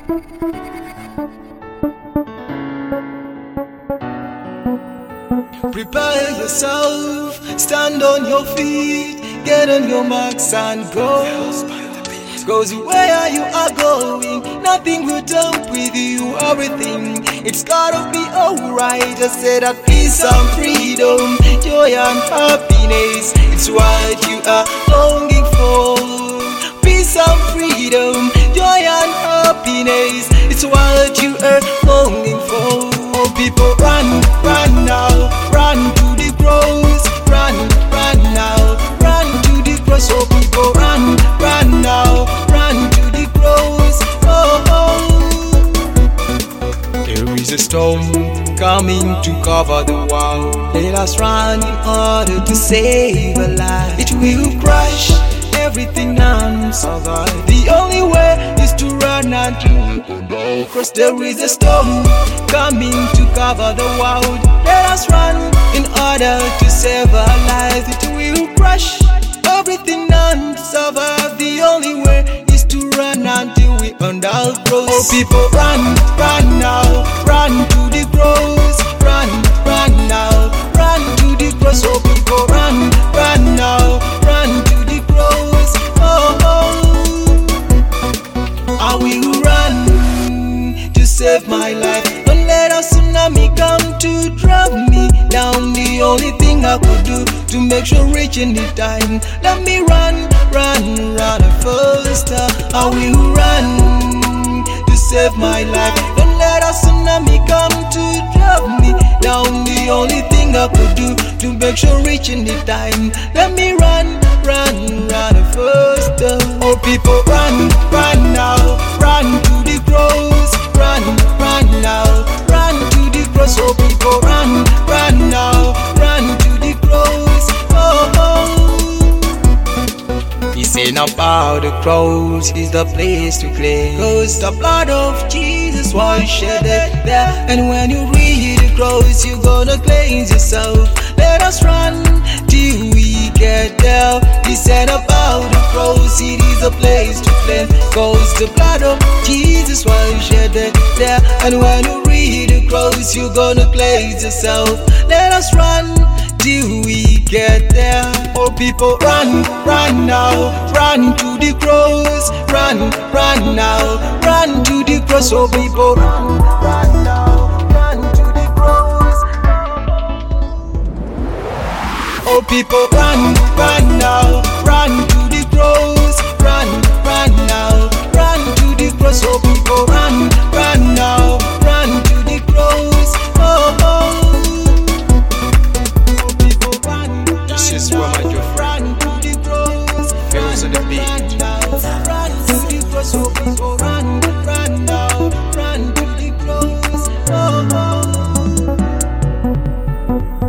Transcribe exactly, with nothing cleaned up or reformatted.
Prepare yourself, stand on your feet, get on your marks and go. Cause where you are going, nothing will dump with you, everything, it's gotta be alright. I said that peace and freedom, joy and happiness, it's what you are longing for. Peace and freedom, joy and happiness, it's what you are longing for. Oh, people run, run now, run to the cross, run, run now, run to the cross. Oh, people run, run now, run to the cross. Oh, oh. There is a storm coming to cover the world. Let us run in order to save a life. It will crush everything and survive. The only way is to run and to go. Cause there is a storm coming to cover the world. Let us run in order to save our lives. It will crush everything and survive. The only way is to run until we on our cross. Oh, people run, run now, run to the cross. Run, run now, run to the cross. Oh, people run, run now, run to the cross. Oh, oh. I will run to save my life. Don't let a tsunami come to drag me down. The only thing I could do to make sure reaching the time. Let me run, run, run faster. I will run to save my life. Don't let a tsunami come to drag me down. The only thing I could do to make sure reaching the time. Let me run, run, run faster. Oh, people run, run now, run to the cross. Run, run now, run to the cross. Oh, people run, run now, run to the cross. Oh, oh. He said about the cross is the place to claim. Cause the blood of Jesus was shed there. And when you read the cross, you're gonna cleanse yourself. Let us run till we get there. He said about the cross, it is a place to claim. Cause the blood of Jesus was shed there. And when you read the cross, you're gonna cleanse yourself. Let us run till we get there. Oh, people run, run now, run to the cross. Run, run now, run to the cross. Oh, people run, run now, run to the cross. Oh, people run, run now, run to the cross. Run, run now, run to the cross. Oh, people run, run now, run to the cross. Oh, oh. Oh, people run, This is where my Joffrey run to the cross. feels on the beat. Run now, run to the cross. Oh, people run, run now, run to the cross. Oh, oh.